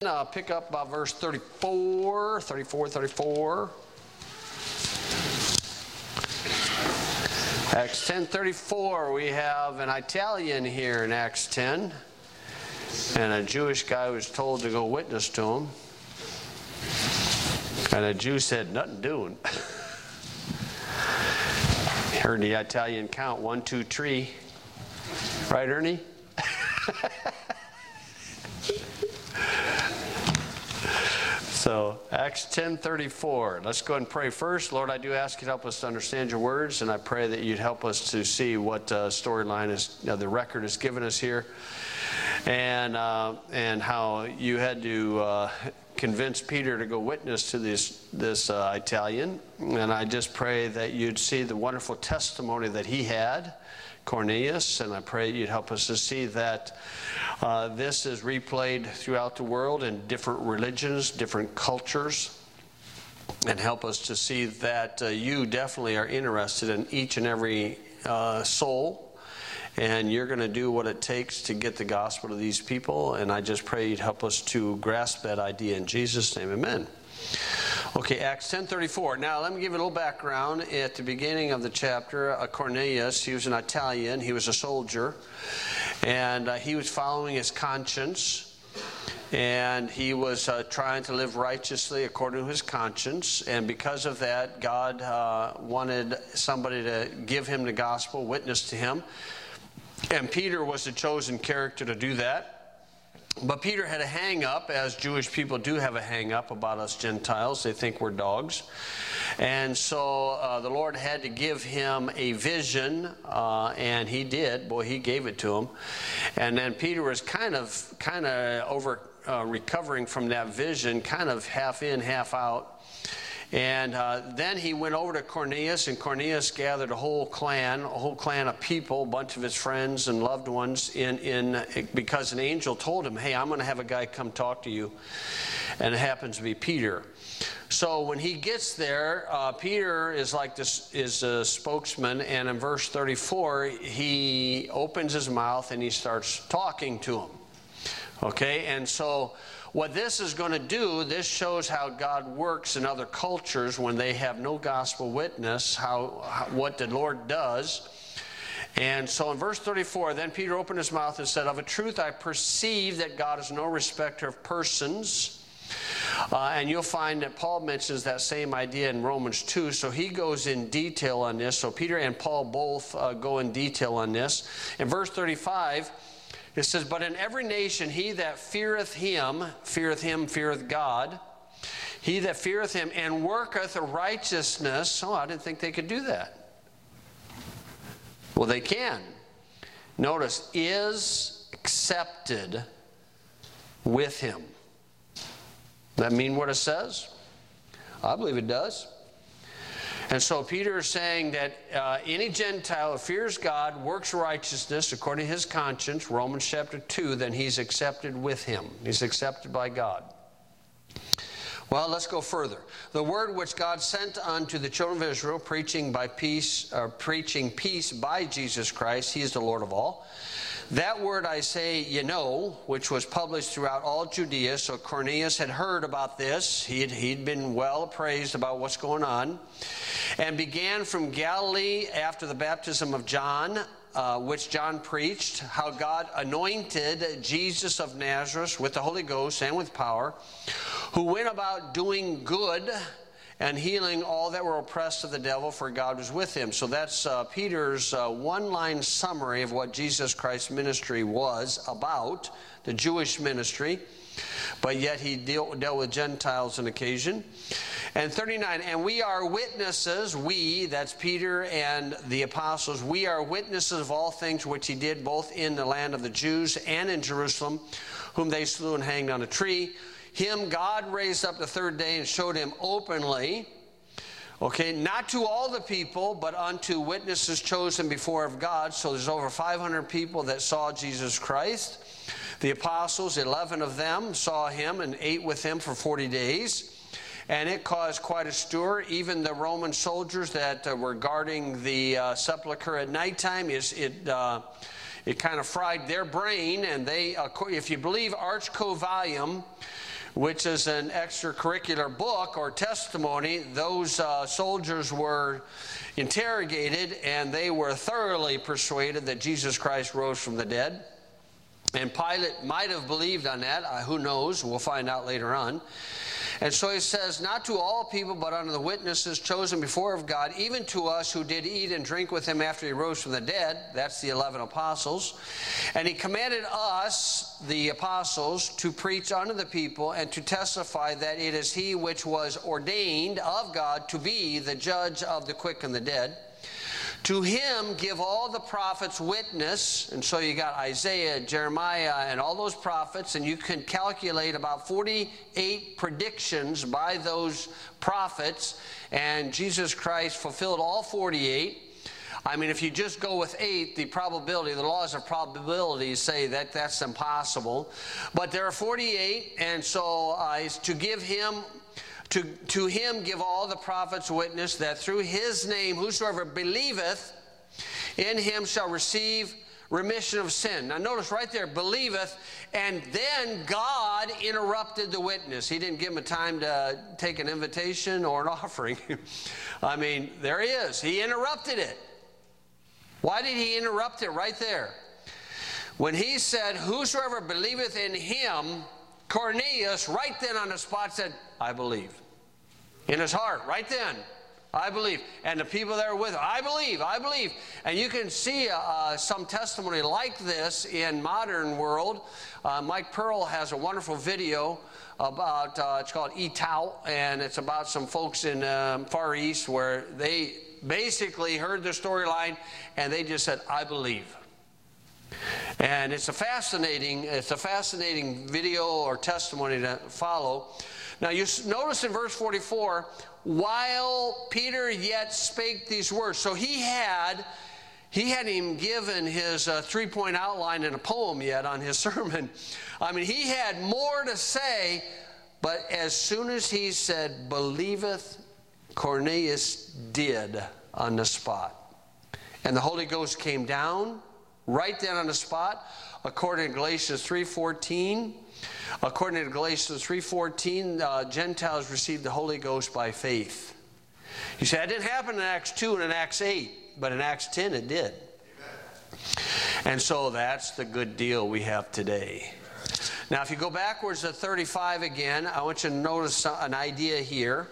Pick up about verse 34. Acts 10:34. We have an Italian here in Acts 10, and a Jewish guy was told to go witness to him, and a Jew said, "Nothing doing." Heard the Italian count 1, 2, 3. Right, Ernie? So, Acts 10:34. Let's go ahead and pray first. Lord, I do ask you to help us to understand your words, and I pray that you'd help us to see what storyline is, the record has given us here, and how you had to convince Peter to go witness to this Italian. And I just pray that you'd see the wonderful testimony that he had, Cornelius, and I pray you'd help us to see that this is replayed throughout the world in different religions, different cultures, and help us to see that you definitely are interested in each and every soul, and you're going to do what it takes to get the gospel to these people. And I just pray you'd help us to grasp that idea in Jesus' name. Amen. Okay, Acts 10:34. Now, let me give you a little background. At the beginning of the chapter, Cornelius, he was an Italian. He was a soldier, and he was following his conscience, and he was trying to live righteously according to his conscience. And because of that, God wanted somebody to give him the gospel, witness to him. And Peter was the chosen character to do that. But Peter had a hang-up, as Jewish people do have a hang-up about us Gentiles. They think we're dogs. And so the Lord had to give him a vision, and he did. Boy, he gave it to him. And then Peter was kind of over recovering from that vision, kind of half in, half out. And then he went over to Cornelius, and Cornelius gathered a whole clan of people, a bunch of his friends and loved ones, because an angel told him, "Hey, I'm going to have a guy come talk to you," and it happens to be Peter. So when he gets there, Peter is a spokesman, and in verse 34, he opens his mouth and he starts talking to him. Okay, and so what this is going to do, this shows how God works in other cultures when they have no gospel witness, what the Lord does. And so in verse 34, then Peter opened his mouth and said, "Of a truth I perceive that God is no respecter of persons." And you'll find that Paul mentions that same idea in Romans 2, so he goes in detail on this. So Peter and Paul both go in detail on this. In verse 35, it says, "But in every nation he that feareth him, feareth God. He that feareth him and worketh righteousness." Oh, I didn't think they could do that. Well, they can. Notice, is accepted with him. Does that mean what it says? I believe it does. And so Peter is saying that any Gentile who fears God, works righteousness according to his conscience, Romans chapter 2, then he's accepted with him. He's accepted by God. Well, let's go further. "The word which God sent unto the children of Israel, preaching peace by Jesus Christ, he is the Lord of all. That word I say, you know, which was published throughout all Judea." So Cornelius had heard about this. He'd been well appraised about what's going on. "And began from Galilee after the baptism of John, which John preached, how God anointed Jesus of Nazareth with the Holy Ghost and with power, who went about doing good and healing all that were oppressed of the devil, for God was with him." So that's Peter's one-line summary of what Jesus Christ's ministry was about, the Jewish ministry, but yet he dealt with Gentiles on occasion. And 39, "And we are witnesses," we, that's Peter and the apostles, "we are witnesses of all things which he did both in the land of the Jews and in Jerusalem, whom they slew and hanged on a tree. Him God raised up the third day and showed him openly," okay, "not to all the people, but unto witnesses chosen before of God." So there's over 500 people that saw Jesus Christ. The apostles, 11 of them saw him and ate with him for 40 days. And it caused quite a stir. Even the Roman soldiers that were guarding the sepulchre at nighttime, it kind of fried their brain. And they, if you believe Archcovallium, which is an extracurricular book or testimony. Those soldiers were interrogated, and they were thoroughly persuaded that Jesus Christ rose from the dead. And Pilate might have believed on that. Who knows? We'll find out later on. And so he says, not to all people, but unto the witnesses chosen before of God, even to us who did eat and drink with him after he rose from the dead. That's the 11 apostles. And he commanded us, the apostles, to preach unto the people and to testify that it is he which was ordained of God to be the judge of the quick and the dead. To him give all the prophets witness. And so you got Isaiah, Jeremiah, and all those prophets, and you can calculate about 48 predictions by those prophets, and Jesus Christ fulfilled all 48. I mean, if you just go with 8, the laws of probability say that that's impossible. But there are 48, and so to give him... To him give all the prophets witness that through his name whosoever believeth in him shall receive remission of sin. Now notice right there, believeth, and then God interrupted the witness. He didn't give him a time to take an invitation or an offering. I mean, there he is. He interrupted it. Why did he interrupt it right there? When he said, whosoever believeth in him, Cornelius, right then on the spot, said, I believe. In his heart, right then, I believe. And the people that were with him, I believe, I believe. And you can see some testimony like this in modern world. Mike Pearl has a wonderful video about, it's called Etau, and it's about some folks in Far East where they basically heard the storyline and they just said, I believe. And it's a fascinating video or testimony to follow. Now you notice in verse 44, while Peter yet spake these words. So he hadn't even given his 3-point outline in a poem yet on his sermon. I mean, he had more to say, but as soon as he said, believeth, Cornelius did on the spot. And the Holy Ghost came down right then on the spot, according to Galatians 3:14. According to Galatians 3:14, Gentiles received the Holy Ghost by faith. You say, that didn't happen in Acts 2 and in Acts 8, but in Acts 10 it did. And so that's the good deal we have today. Now if you go backwards to 35 again, I want you to notice an idea here.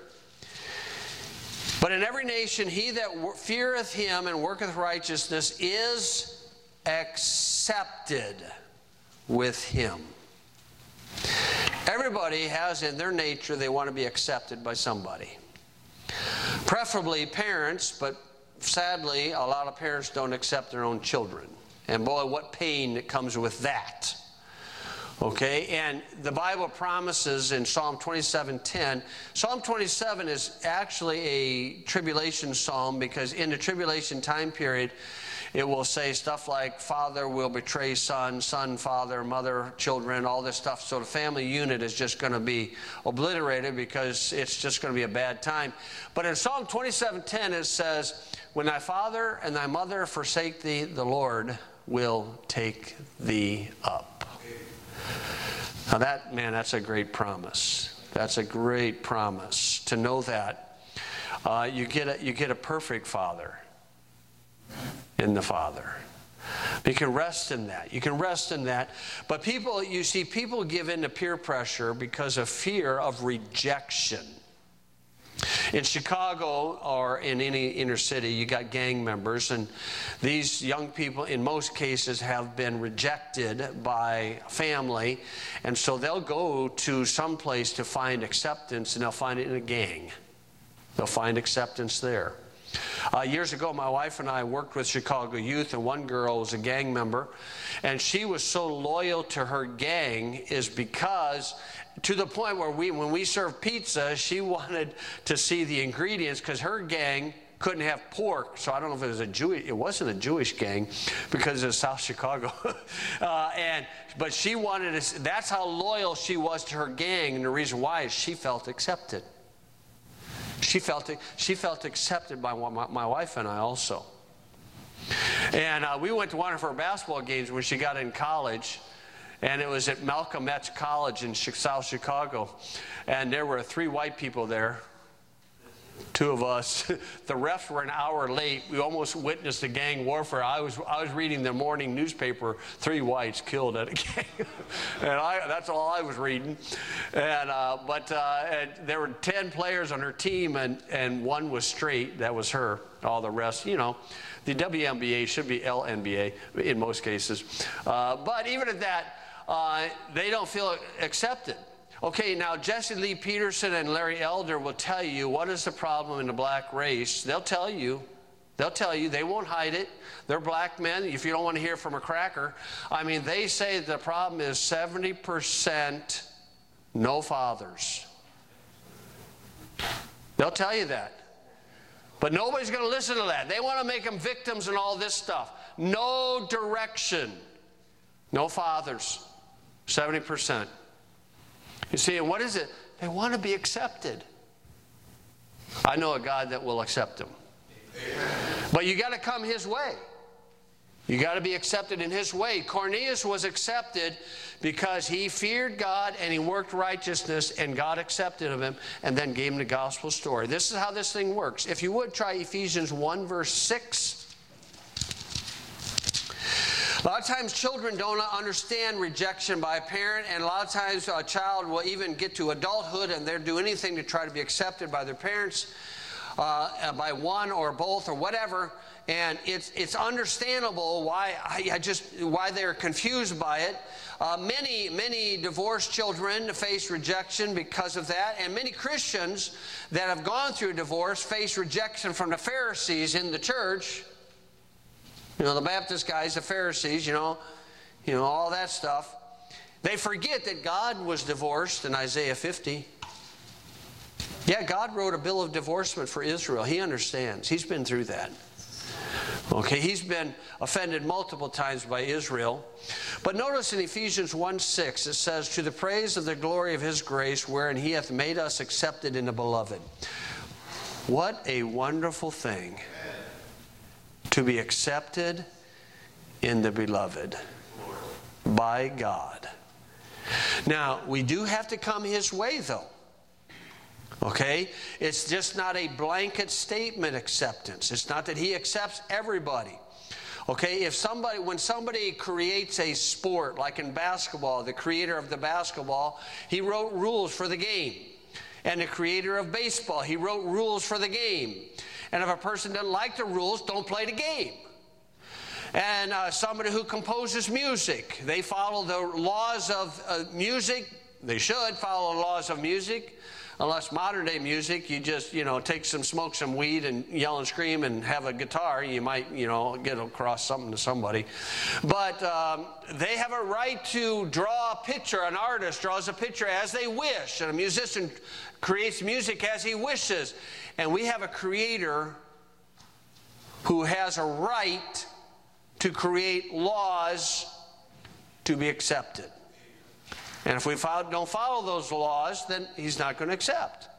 But in every nation he that feareth him and worketh righteousness is accepted with him. Everybody has in their nature they want to be accepted by somebody. Preferably parents, but sadly a lot of parents don't accept their own children. And boy, what pain that comes with that. Okay, and the Bible promises in Psalm 27:10, Psalm 27 is actually a tribulation psalm because in the tribulation time period, it will say stuff like father will betray son, son, father, mother, children, all this stuff. So the family unit is just going to be obliterated because it's just going to be a bad time. But in Psalm 27:10 it says, when thy father and thy mother forsake thee, the Lord will take thee up. Now that's a great promise. That's a great promise to know that. You get a perfect father in the Father. You can rest in that. You can rest in that. But people give in to peer pressure because of fear of rejection. In Chicago or in any inner city, you got gang members, and these young people in most cases have been rejected by family, and so they'll go to some place to find acceptance, and they'll find it in a gang. They'll find acceptance there. Years ago, my wife and I worked with Chicago youth, and one girl was a gang member, and she was so loyal to her gang is because to the point where when we served pizza, she wanted to see the ingredients because her gang couldn't have pork. So I don't know if it wasn't a Jewish gang because it was South Chicago. But she wanted to, that's how loyal she was to her gang, and the reason why is she felt accepted. She felt accepted by my wife and I also. And we went to one of her basketball games when she got in college. And it was at Malcolm X College in South Chicago. And there were 3 white people there, 2 of us. The refs were an hour late. We almost witnessed a gang warfare. I was reading the morning newspaper, 3 whites killed at a gang. And that's all I was reading. And and there were 10 players on her team, and 1 was straight. That was her. All the rest, the WNBA should be LNBA in most cases. But even at that, they don't feel accepted. Okay, now Jesse Lee Peterson and Larry Elder will tell you what is the problem in the black race. They'll tell you. They won't hide it. They're black men. If you don't want to hear from a cracker, they say the problem is 70% no fathers. They'll tell you that. But nobody's going to listen to that. They want to make them victims and all this stuff. No direction. No fathers. 70%. You see, and what is it? They want to be accepted. I know a God that will accept them. But you got to come His way. You got to be accepted in His way. Cornelius was accepted because he feared God and he worked righteousness, and God accepted of him and then gave him the gospel story. This is how this thing works. If you would, try Ephesians 1 verse 6. A lot of times children don't understand rejection by a parent, and a lot of times a child will even get to adulthood and they'll do anything to try to be accepted by their parents, by one or both or whatever. And it's understandable why why they're confused by it. Many divorced children face rejection because of that, and many Christians that have gone through divorce face rejection from the Pharisees in the church. The Baptist guys, the Pharisees, all that stuff. They forget that God was divorced in Isaiah 50. Yeah, God wrote a bill of divorcement for Israel. He understands. He's been through that. Okay, He's been offended multiple times by Israel. But notice in Ephesians 1:6, it says, "To the praise of the glory of His grace, wherein He hath made us accepted in the beloved." What a wonderful thing to be accepted in the beloved by God. Now, we do have to come His way, though. Okay? It's just not a blanket statement acceptance. It's not that He accepts everybody. Okay? When somebody creates a sport, like in basketball, the creator of the basketball, he wrote rules for the game. And the creator of baseball, he wrote rules for the game. And if a person doesn't like the rules, don't play the game. And somebody who composes music, they follow the laws of music. They should follow the laws of music. Unless modern day music, you just, smoke some weed and yell and scream and have a guitar, you might, get across something to somebody. But they have a right to draw a picture. An artist draws a picture as they wish, and a musician creates music as he wishes. And we have a creator who has a right to create laws to be accepted. And if we don't follow those laws, then He's not going to accept.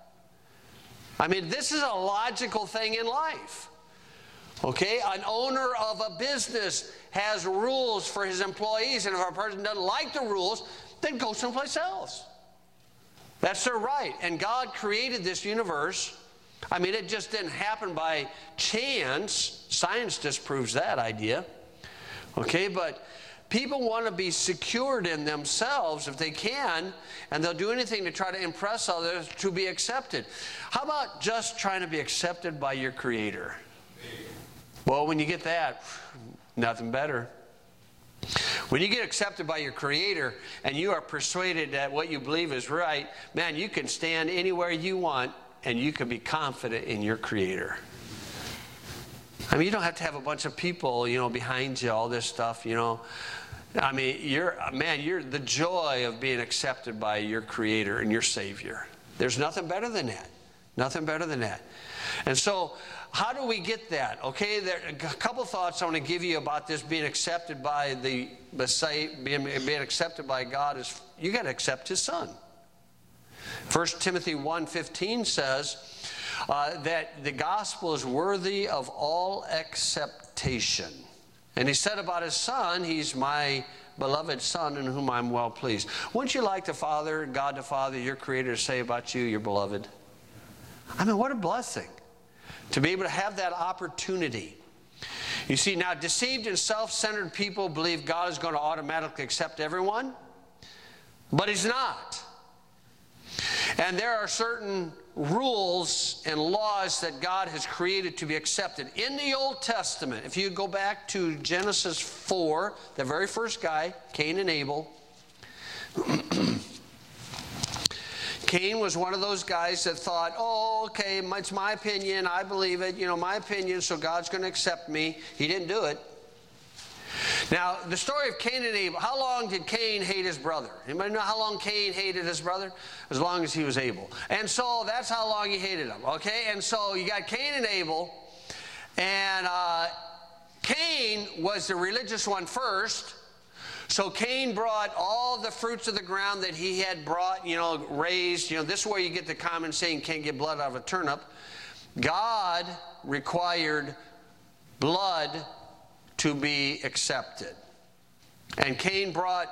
This is a logical thing in life. Okay? An owner of a business has rules for his employees, and if a person doesn't like the rules, then go someplace else. That's their right. And God created this universe. It just didn't happen by chance. Science disproves that idea. Okay? But people want to be secured in themselves if they can, and they'll do anything to try to impress others to be accepted. How about just trying to be accepted by your Creator? Well, when you get that, nothing better. When you get accepted by your Creator and you are persuaded that what you believe is right, man, you can stand anywhere you want and you can be confident in your Creator. You don't have to have a bunch of people, behind you, all this stuff, you're the joy of being accepted by your Creator and your Savior. There's nothing better than that. Nothing better than that. And so, how do we get that? Okay, there are a couple thoughts I want to give you about this being accepted by being accepted by God is you got to accept His Son. 1 Timothy 1:15 says that the gospel is worthy of all acceptation. And He said about His Son, He's my beloved Son in whom I'm well pleased. Wouldn't you like the Father, God the Father, your Creator, to say about you, you're beloved? I mean, what a blessing to be able to have that opportunity. You see, now deceived and self-centered people believe God is going to automatically accept everyone, but He's not. And there are certain rules and laws that God has created to be accepted. In the Old Testament, if you go back to Genesis 4, the very first guy, Cain and Abel, Cain was one of those guys that thought, oh, okay, it's my opinion, I believe it, my opinion, so God's going to accept me. He didn't do it. Now, the story of Cain and Abel, how long did Cain hate his brother? Anybody know how long Cain hated his brother? As long as he was Abel. And so that's how long he hated him, okay? And so you got Cain and Abel, and Cain was the religious one first. So Cain brought all the fruits of the ground that he had brought, raised. This is where you get the common saying, can't get blood out of a turnip. God required blood to be accepted. And Cain brought,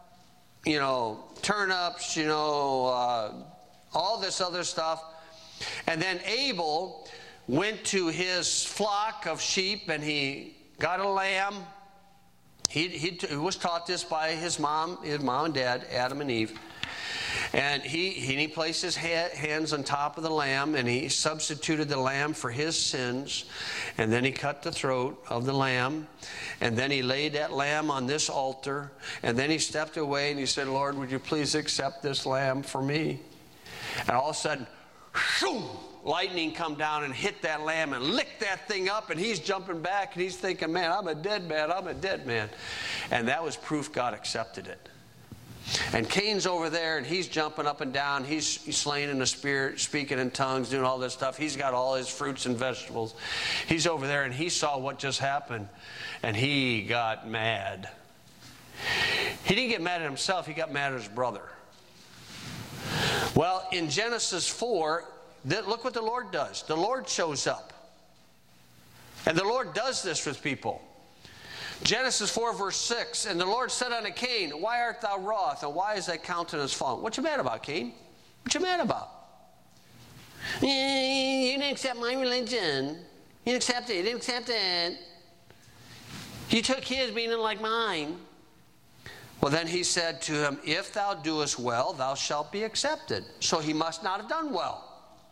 turnips, all this other stuff. And then Abel went to his flock of sheep and he got a lamb. He was taught this by his mom and dad, Adam and Eve. And he placed his hands on top of the lamb, and he substituted the lamb for his sins. And then he cut the throat of the lamb. And then he laid that lamb on this altar. And then he stepped away and he said, Lord, would you please accept this lamb for me? And all of a sudden, shoom, lightning come down and hit that lamb and lick that thing up. And he's jumping back and he's thinking, man, I'm a dead man. And that was proof God accepted it. And Cain's over there, and he's jumping up and down. He's slain in the spirit, speaking in tongues, doing all this stuff. He's got all his fruits and vegetables. He's over there, and he saw what just happened, and he got mad. He didn't get mad at himself. He got mad at his brother. Well, in Genesis 4, look what the Lord does. The Lord shows up. And the Lord does this with people. Genesis 4, verse 6, and the Lord said unto Cain, why art thou wroth, and why is thy countenance fallen? What you mad about, Cain? What you mad about? You didn't accept my religion. You didn't accept it. You didn't accept it. You took his meaning like mine. Well, then he said to him, if thou doest well, thou shalt be accepted. So he must not have done well.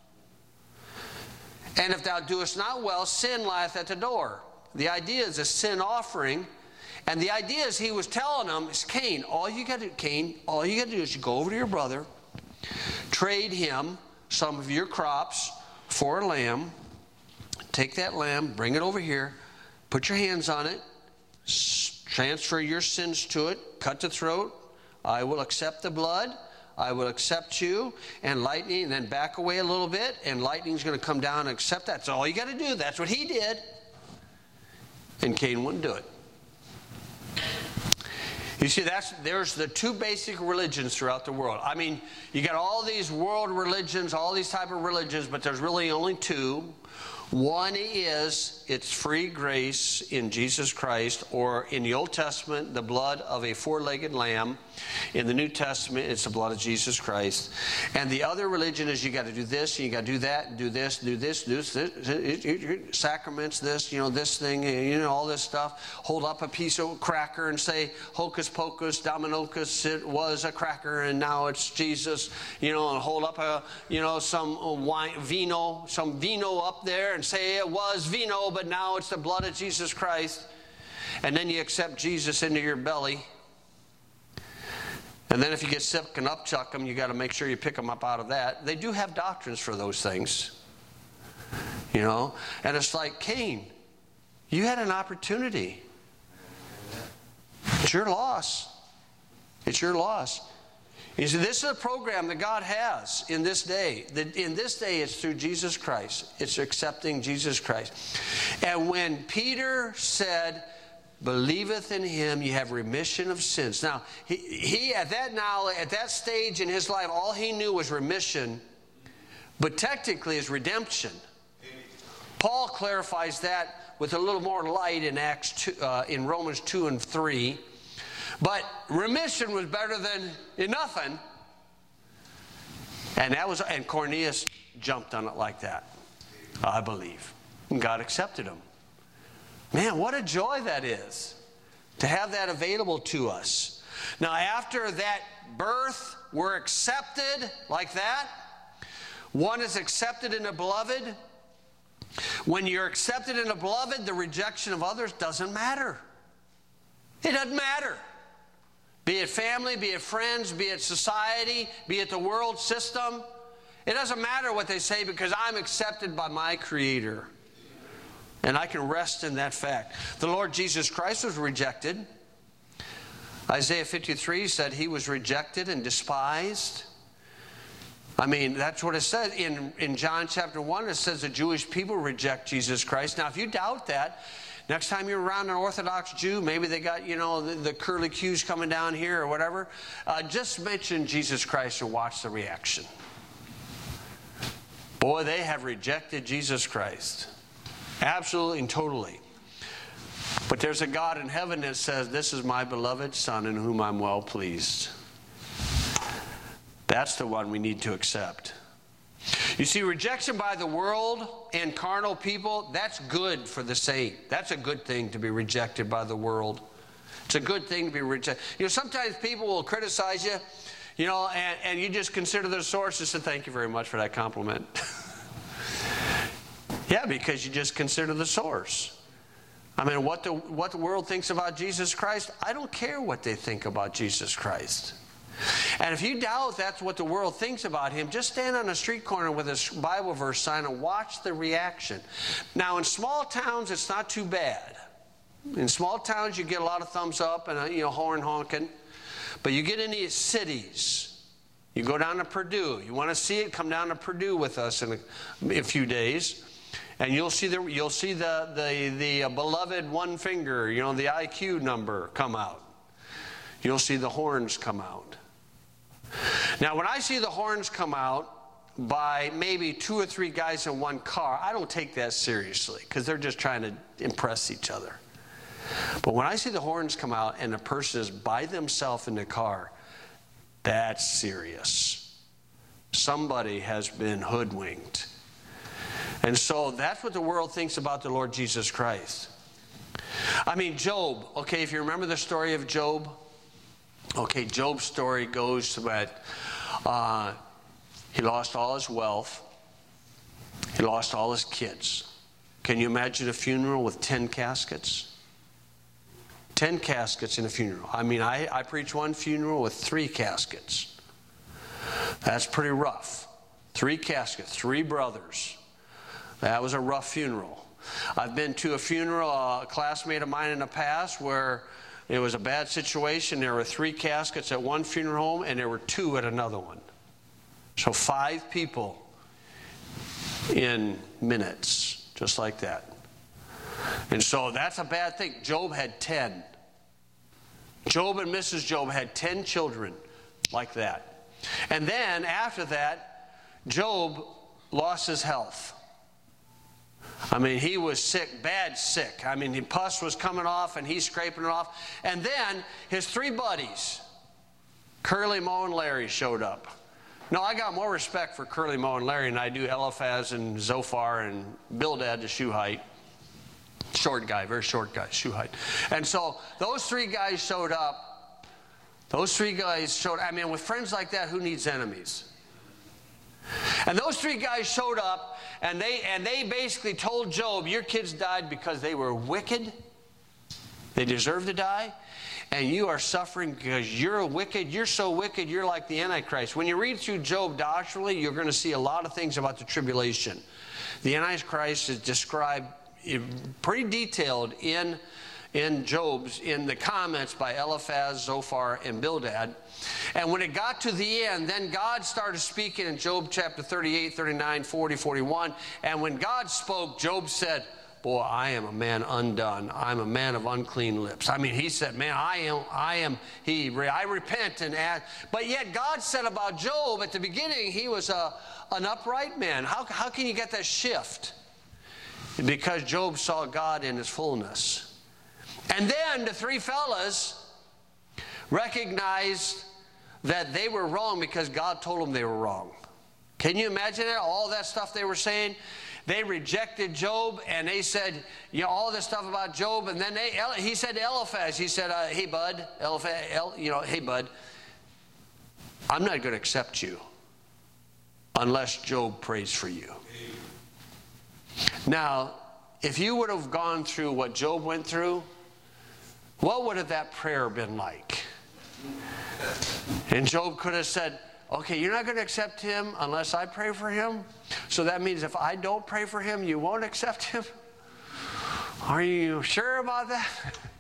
And if thou doest not well, sin lieth at the door. The idea is a sin offering. And the idea is he was telling them, is Cain, all you got to do is you go over to your brother, trade him some of your crops for a lamb, take that lamb, bring it over here, put your hands on it, transfer your sins to it, cut the throat, I will accept the blood, I will accept you, and lightning, and then back away a little bit, and lightning's going to come down and accept that. That's all you got to do. That's what he did. And Cain wouldn't do it. You see, there's the two basic religions throughout the world. I mean, you got all these world religions, all these type of religions, but there's really only two. One is, it's free grace in Jesus Christ, or in the Old Testament, the blood of a four-legged lamb. In the New Testament, it's the blood of Jesus Christ. And the other religion is you got to do this, and you got to do that, and do this, sacraments, this, this thing, all this stuff. Hold up a piece of cracker and say, hocus pocus, dominocus, it was a cracker, and now it's Jesus. And hold up some wine, some vino up there, and say it was vino, but now it's the blood of Jesus Christ. And then you accept Jesus into your belly. And then if you get sick and upchuck them, you got to make sure you pick them up out of that. They do have doctrines for those things. And it's like, Cain, you had an opportunity. It's your loss. It's your loss. You see, this is a program that God has in this day. In this day, it's through Jesus Christ. It's accepting Jesus Christ. And when Peter said, believeth in him, you have remission of sins. Now, he at that stage in his life, all he knew was remission, but technically is redemption. Paul clarifies that with a little more light in in Romans 2 and 3. But remission was better than nothing. And Cornelius jumped on it like that, I believe. And God accepted him. Man, what a joy that is to have that available to us. Now, after that birth, we're accepted like that. One is accepted in the beloved. When you're accepted in the beloved, the rejection of others doesn't matter. It doesn't matter. Be it family, be it friends, be it society, be it the world system. It doesn't matter what they say because I'm accepted by my Creator. And I can rest in that fact. The Lord Jesus Christ was rejected. Isaiah 53 said he was rejected and despised. I mean, that's what it says. In John chapter 1, it says the Jewish people reject Jesus Christ. Now, if you doubt that, next time you're around an Orthodox Jew, maybe they got, the curly cues coming down here or whatever, just mention Jesus Christ and watch the reaction. Boy, they have rejected Jesus Christ. Absolutely and totally. But there's a God in heaven that says, this is my beloved Son in whom I'm well pleased. That's the one we need to accept. You see, rejection by the world and carnal people, that's good for the saint. That's a good thing to be rejected by the world. It's a good thing to be rejected. Sometimes people will criticize you, and you just consider their source and say, thank you very much for that compliment. Yeah, because you just consider the source. I mean, what the world thinks about Jesus Christ, I don't care what they think about Jesus Christ. And if you doubt that's what the world thinks about him, just stand on a street corner with a Bible verse sign and watch the reaction. Now, in small towns, it's not too bad. In small towns, you get a lot of thumbs up and, horn honking. But you get into cities. You go down to Purdue. You want to see it? Come down to Purdue with us in a few days. And you'll see the beloved one finger, the IQ number come out. You'll see the horns come out. Now, when I see the horns come out by maybe 2 or 3 guys in one car, I don't take that seriously because they're just trying to impress each other. But when I see the horns come out and the person is by themselves in the car, that's serious. Somebody has been hoodwinked. And so that's what the world thinks about the Lord Jesus Christ. I mean, Job, okay, if you remember the story of Job, okay, Job's story goes to that he lost all his wealth. He lost all his kids. Can you imagine a funeral with 10 caskets? 10 caskets in a funeral. I mean, I preached one funeral with 3 caskets. That's pretty rough. 3 caskets, 3 brothers. That was a rough funeral. I've been to a funeral, a classmate of mine in the past, where it was a bad situation. There were 3 caskets at one funeral home, and there were 2 at another one. So 5 people in minutes, just like that. And so that's a bad thing. Job had 10. Job and Mrs. Job had 10 children like that. And then after that, Job lost his health. I mean, he was sick, bad sick. I mean, the pus was coming off and he's scraping it off. And then his 3 buddies, Curly, Moe, and Larry, showed up. Now, I got more respect for Curly, Moe, and Larry than I do Eliphaz and Zophar and Bildad, the Shuhite. Short guy, very short guy, Shuhite. And so those 3 guys showed up. I mean, with friends like that, who needs enemies? And those 3 guys showed up, and they basically told Job, your kids died because they were wicked. They deserve to die. And you are suffering because you're wicked. You're so wicked, you're like the Antichrist. When you read through Job doctrinally, you're going to see a lot of things about the tribulation. The Antichrist is described pretty detailed in the comments by Eliphaz, Zophar, and Bildad. And when it got to the end, then God started speaking in Job chapter 38, 39, 40, 41. And when God spoke, Job said, boy, I am a man undone. I'm a man of unclean lips. I mean, he said, man, I repent and ask. But yet God said about Job at the beginning, he was an upright man. How can you get that shift? Because Job saw God in his fullness. And then the 3 fellas, recognized that they were wrong because God told them they were wrong. Can you imagine that? All that stuff they were saying? They rejected Job, and they said, you know, all this stuff about Job, and then he said to Eliphaz, he said, hey, bud, hey, bud, I'm not going to accept you unless Job prays for you. Now, if you would have gone through what Job went through, what would have that prayer been like? And Job could have said, okay, you're not going to accept him unless I pray for him? So that means if I don't pray for him, you won't accept him? Are you sure about that?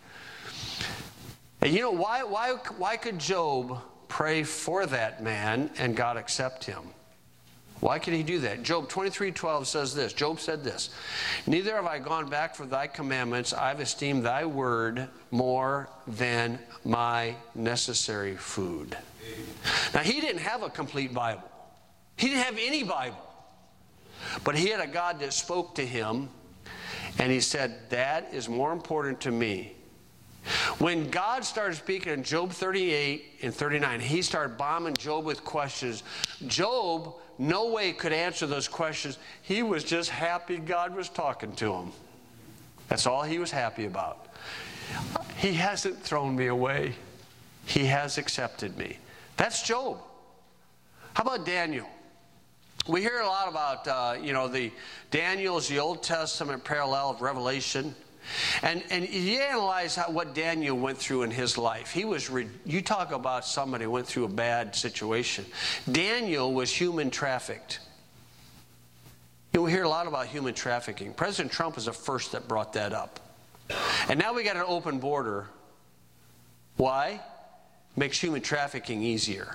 And you know, why could Job pray for that man and God accept him? Why could he do that? Job 23:12 says this. Job said this, neither have I gone back for thy commandments. I've esteemed thy word more than my necessary food. Now, he didn't have a complete Bible. He didn't have any Bible. But he had a God that spoke to him, and he said, that is more important to me. When God started speaking in Job 38 and 39, he started bombing Job with questions. Job, no way could answer those questions. He was just happy God was talking to him. That's all he was happy about. He hasn't thrown me away. He has accepted me. That's Job. How about Daniel? We hear a lot about, the Daniel's the Old Testament parallel of Revelation. And you analyze what Daniel went through in his life. You talk about somebody who went through a bad situation. Daniel was human trafficked. We hear a lot about human trafficking. President Trump was the first that brought that up. And now we got an open border. Why? Makes human trafficking easier.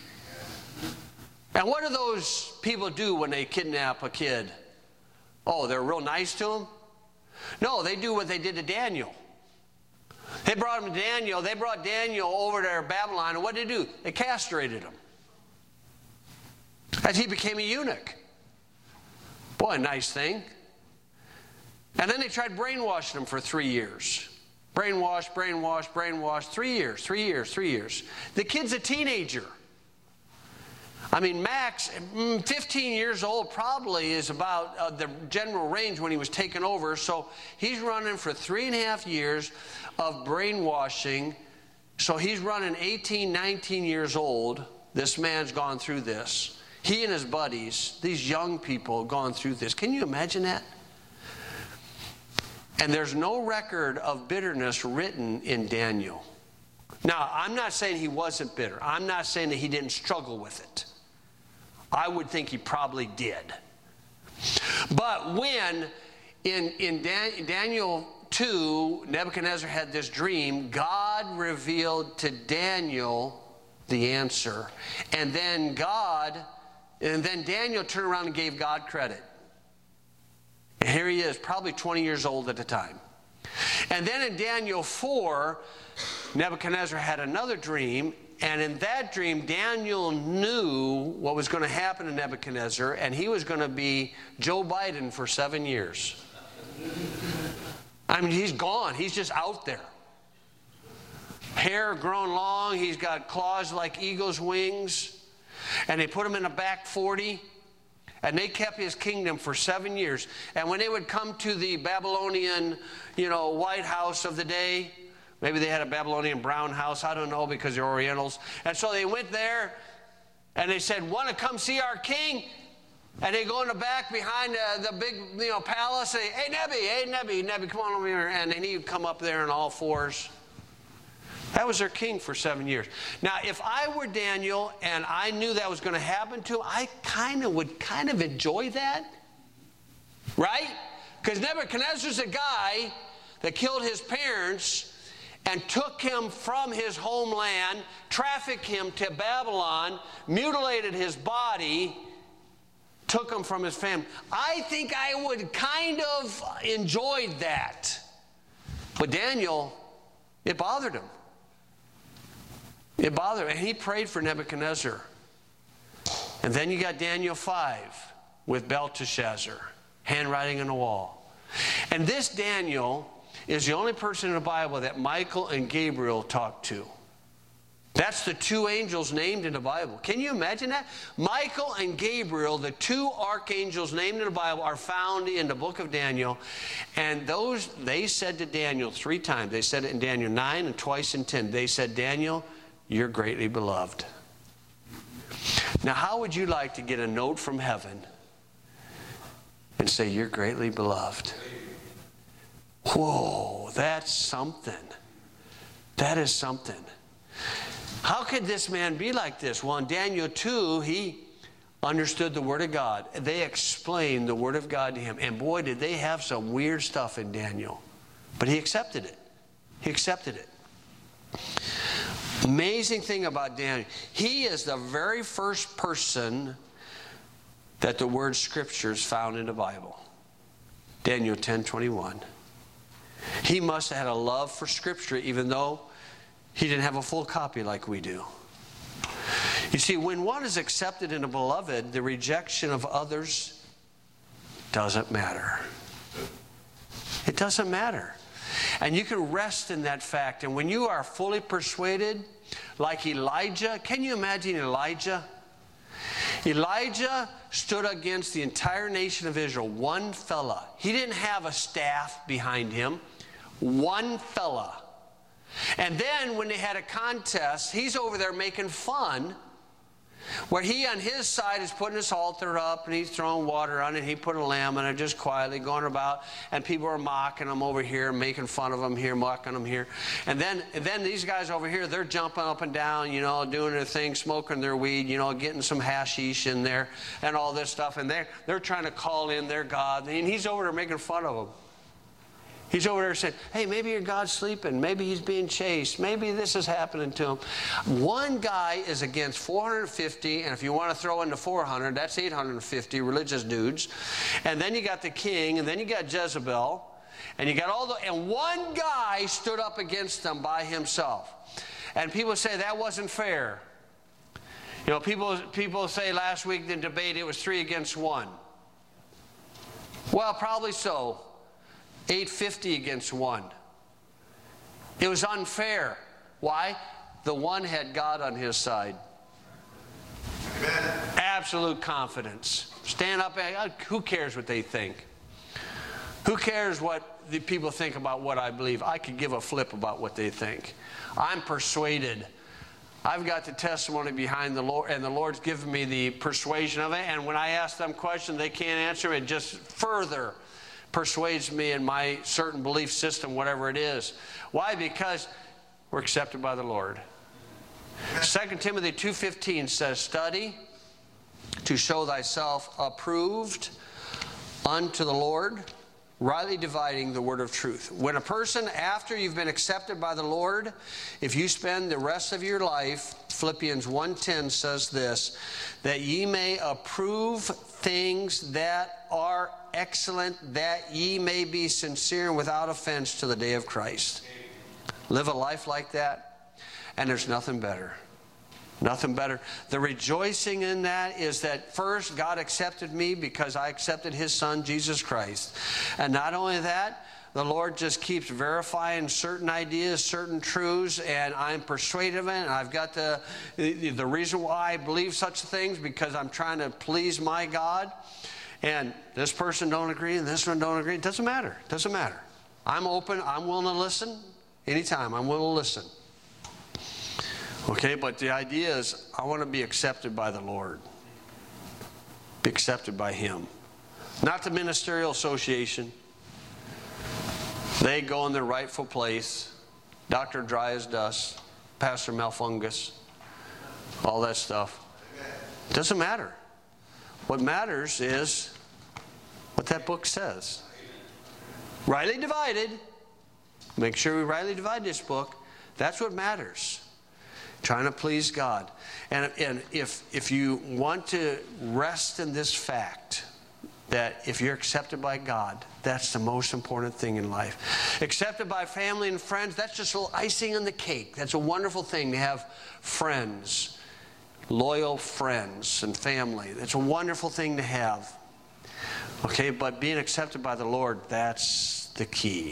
And what do those people do when they kidnap a kid? Oh, they're real nice to him? No, they do what they did to Daniel. They brought Daniel over to Babylon, and what did they do? They castrated him. As he became a eunuch. Boy, a nice thing. And then they tried brainwashing him for 3 years. Brainwash, 3 years. The kid's a teenager. I mean, Max, 15 years old probably is about the general range when he was taken over. So he's running for 3.5 years of brainwashing. So he's running 18, 19 years old. This man's gone through this. He and his buddies, these young people, gone through this. Can you imagine that? And there's no record of bitterness written in Daniel. Now, I'm not saying he wasn't bitter. I'm not saying that he didn't struggle with it. I would think he probably did. But when in Daniel 2, Nebuchadnezzar had this dream, God revealed to Daniel the answer. And then Daniel turned around and gave God credit. And here he is, probably 20 years old at the time. And then in Daniel 4, Nebuchadnezzar had another dream. And in that dream, Daniel knew what was going to happen to Nebuchadnezzar, and he was going to be Joe Biden for 7 years. I mean, he's gone. He's just out there. Hair grown long. He's got claws like eagle's wings. And they put him in a back 40, and they kept his kingdom for 7 years. And when they would come to the Babylonian, White House of the day, maybe they had a Babylonian brown house. I don't know, because they're Orientals. And so they went there, and they said, want to come see our king? And they go in the back behind the big palace. And hey, Nebi, come on over here. And then he would come up there on all fours. That was their king for 7 years. Now, if I were Daniel and I knew that was going to happen to him, I would enjoy that. Right? Because Nebuchadnezzar's a guy that killed his parents and took him from his homeland, trafficked him to Babylon, mutilated his body, took him from his family. I think I would kind of enjoyed that. But Daniel, it bothered him. It bothered him. And he prayed for Nebuchadnezzar. And then you got Daniel 5 with Belteshazzar, handwriting on the wall. And this Daniel is the only person in the Bible that Michael and Gabriel talked to. That's the two angels named in the Bible. Can you imagine that? Michael and Gabriel, the two archangels named in the Bible, are found in the book of Daniel. And they said to Daniel 3 times. They said it in Daniel 9 and twice in 10. They said, Daniel, you're greatly beloved. Now, how would you like to get a note from heaven and say, you're greatly beloved? Whoa, that's something. That is something. How could this man be like this? Well, in Daniel 2, he understood the Word of God. They explained the Word of God to him. And boy, did they have some weird stuff in Daniel. But he accepted it. He accepted it. Amazing thing about Daniel. He is the very first person that the word Scripture is found in the Bible. Daniel 10:21. He must have had a love for Scripture, even though he didn't have a full copy like we do. You see, when one is accepted in the beloved, the rejection of others doesn't matter. It doesn't matter. And you can rest in that fact. And when you are fully persuaded, like Elijah, can you imagine Elijah? Elijah stood against the entire nation of Israel, one fella. He didn't have a staff behind him, one fella. And then when they had a contest, he's over there making fun, where he on his side is putting his altar up and he's throwing water on it. He put a lamb on it, just quietly going about, and people are mocking him over here, making fun of him here, mocking him here. And then these guys over here, they're jumping up and down, doing their thing, smoking their weed, getting some hashish in there and all this stuff. And they're trying to call in their God, and he's over there making fun of them. He's over there saying, hey, maybe your God's sleeping. Maybe he's being chased. Maybe this is happening to him. One guy is against 450, and if you want to throw in the 400, that's 850 religious dudes. And then you got the king, and then you got Jezebel, and you got and one guy stood up against them by himself. And people say that wasn't fair. People say last week in the debate it was 3 against 1. Well, probably so. 850 against 1. It was unfair. Why? The one had God on his side. Amen. Absolute confidence. Stand up. Who cares what they think? Who cares what the people think about what I believe? I could give a flip about what they think. I'm persuaded. I've got the testimony behind the Lord, and the Lord's given me the persuasion of it. And when I ask them questions, they can't answer it. Just further persuades me in my certain belief system, whatever it is. Why? Because we're accepted by the Lord. 2 Timothy 2:15 says, study to show thyself approved unto the Lord, rightly dividing the word of truth. When a person, after you've been accepted by the Lord, if you spend the rest of your life, Philippians 1:10 says this, that ye may approve things that are excellent, that ye may be sincere and without offense to the day of Christ. Live a life like that, and there's nothing better. Nothing better. The rejoicing in that is that first, God accepted me because I accepted His Son, Jesus Christ. And not only that, the Lord just keeps verifying certain ideas, certain truths, and I'm persuaded of it. And I've got the reason why I believe such things, because I'm trying to please my God. And this person don't agree, and this one don't agree. It doesn't matter. It doesn't matter. I'm open. I'm willing to listen. Anytime, I'm willing to listen. Okay, but the idea is I want to be accepted by the Lord. Be accepted by Him. Not the ministerial association. They go in their rightful place. Dr. Dry as Dust, Pastor Malfungus, all that stuff. It doesn't matter. What matters is what that book says. Rightly divided. Make sure we rightly divide this book. That's what matters. Trying to please God. And if you want to rest in this fact, that if you're accepted by God, that's the most important thing in life. Accepted by family and friends, that's just a little icing on the cake. That's a wonderful thing to have friends, loyal friends and family. That's a wonderful thing to have. Okay, but being accepted by the Lord, that's the key.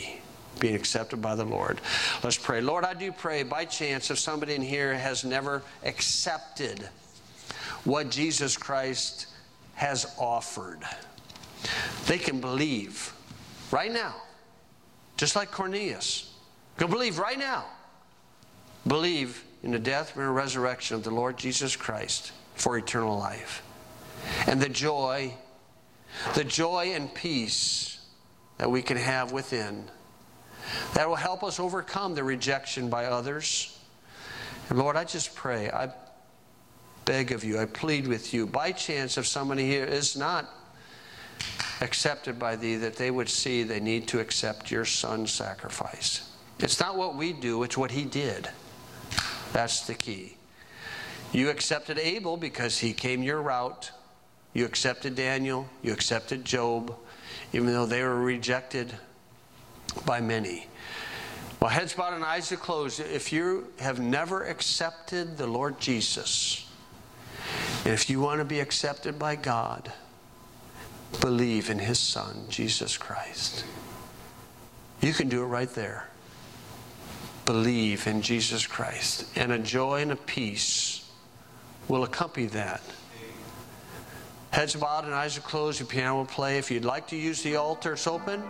being accepted by the Lord. Let's pray. Lord, I do pray by chance if somebody in here has never accepted what Jesus Christ has offered, they can believe right now, just like Cornelius. Go believe right now. Believe in the death and resurrection of the Lord Jesus Christ for eternal life. And the joy and peace that we can have within, that will help us overcome the rejection by others. And Lord, I just pray, I beg of you, I plead with you, by chance if somebody here is not accepted by thee, that they would see they need to accept your Son's sacrifice. It's not what we do, it's what he did. That's the key. You accepted Abel because he came your route. You accepted Daniel. You accepted Job, even though they were rejected by many. Well, heads bowed and eyes closed. If you have never accepted the Lord Jesus, and if you want to be accepted by God, believe in his Son, Jesus Christ. You can do it right there. Believe in Jesus Christ. And a joy and a peace will accompany that. Heads bowed and eyes are closed. Your piano will play. If you'd like to use the altar, it's open.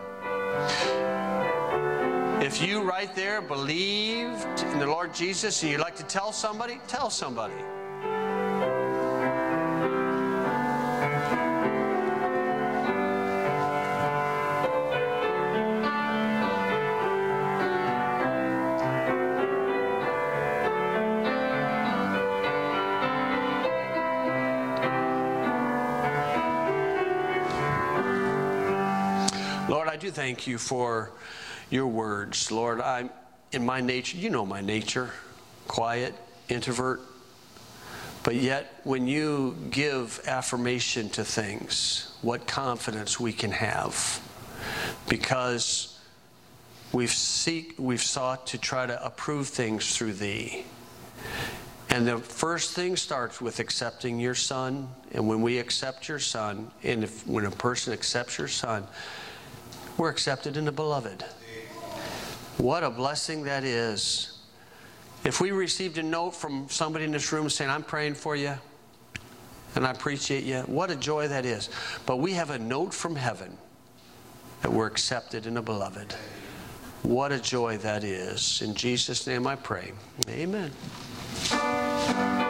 If you right there believed in the Lord Jesus and you'd like to tell somebody, tell somebody. Lord, I do thank you for your words. Lord, I'm in my nature, you know my nature, quiet, introvert. But yet, when you give affirmation to things, what confidence we can have. Because we've sought to try to approve things through thee. And the first thing starts with accepting your Son. And when we accept your Son, and when a person accepts your Son, we're accepted in the Beloved. What a blessing that is. If we received a note from somebody in this room saying, I'm praying for you, and I appreciate you, what a joy that is. But we have a note from heaven that we're accepted in the Beloved. What a joy that is. In Jesus' name I pray. Amen.